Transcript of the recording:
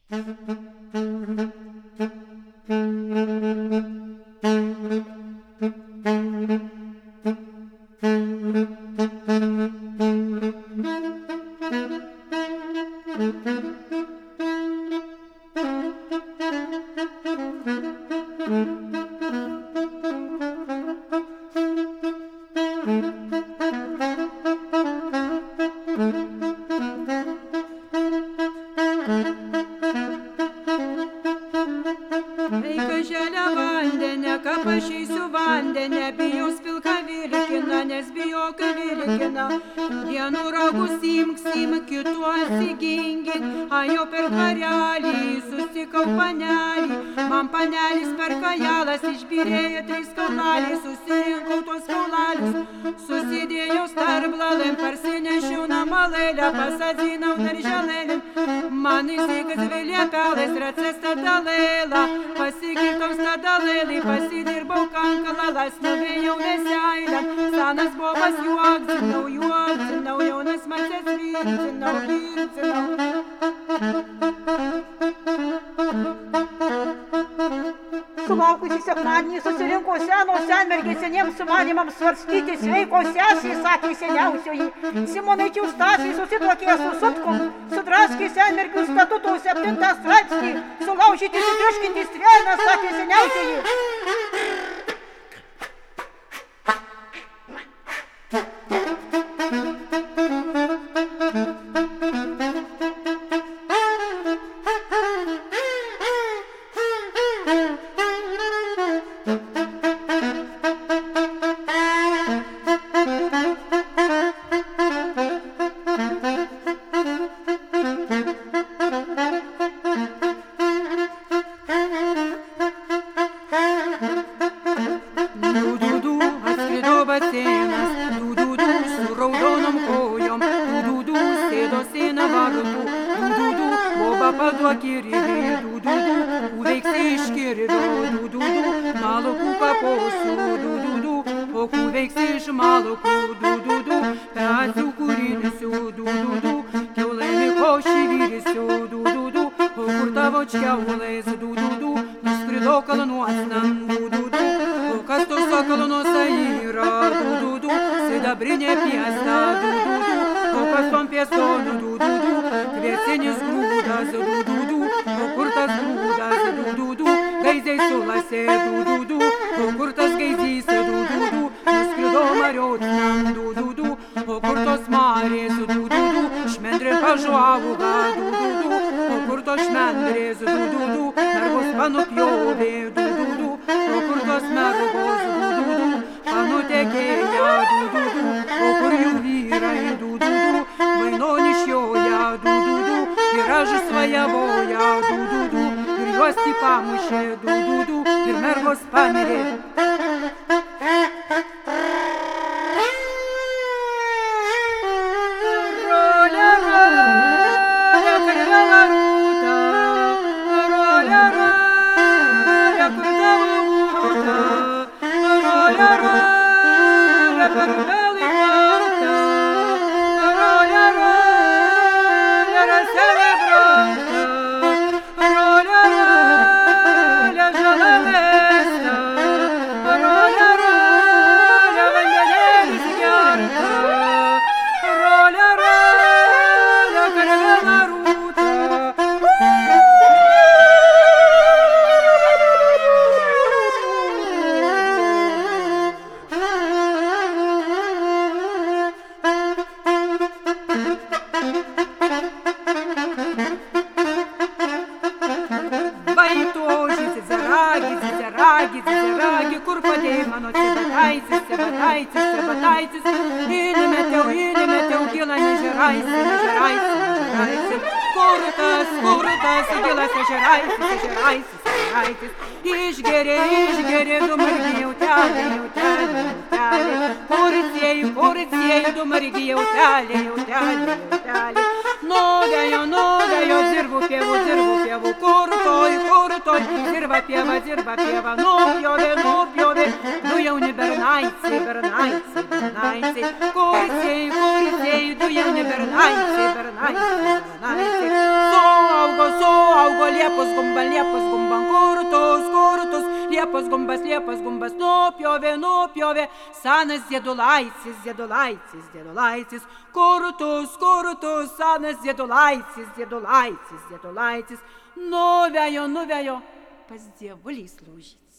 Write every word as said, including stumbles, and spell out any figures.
Paprašysiu vandenę, bijau spilką vilkiną, nes bijau, kad vilkina. Vienu ragu simk, simk, kitu atsiginkit, a jau per dvarelį susikau panelį. Man panelis per kajalas išbyrėjo trys kaulaliai, susirinkau tuos kaulalius, susidėjau starblalėm, parsinešiau namalėlę, pasadzinau darželėlėm. Man įsikas vėliepelės, racesta dalėlą, pasikirtom stadalėlį, pasidirbau kankalalą, stovėjau neseilę, senas bobas juokdzinau, juokdzinau, jaunas maces vircinau, vircinau. Sulaukusi sekmadienį susirinko senos senmergės seniems sumanymams svarstyti sveiko sesį, sakė seniausioji. Simonaičių Stasį susituokė su Sutkum, sudraskė senmergių statuto septintą straipsnį, sulaužyti sutriuškinti strėlę, sakė seniausioji. Suaugo, suaugo liepos gumba, liepos gumba, kurtus, kurtus, liepos gumbas, liepos gumbas, nupjovė, nupjovė, senas Ziedulaitis, Ziedulaitis, Ziedulaitis, kurtus, kurtus, senas Ziedulaitis, Ziedulaitis, Ziedulaitis, nuvejo, nuvejo pas dievulį slaužyti.